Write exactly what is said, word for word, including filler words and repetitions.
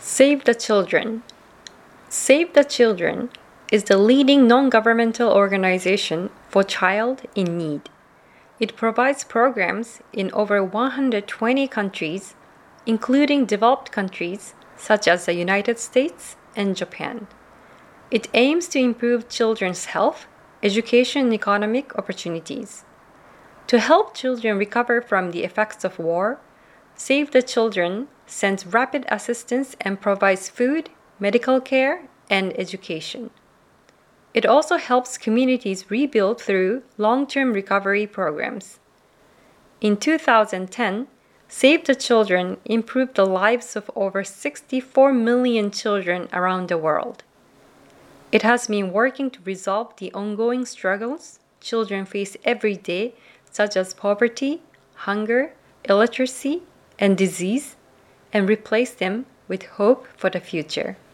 Save the Children. Save the Children is the leading non-governmental organization for child in need. It provides programs in over one hundred twenty countries, including developed countries such as the United States and Japan. It aims to improve children's health, education, and economic opportunities. To help children recover from the effects of war, Save the Children sends rapid assistance and provides food, medical care, and education. It also helps communities rebuild through long-term recovery programs. In two thousand ten, Save the Children improved the lives of over sixty-four million children around the world. It has been working to resolve the ongoing struggles children face every day, such as poverty, hunger, illiteracy, and disease, and replace them with hope for the future.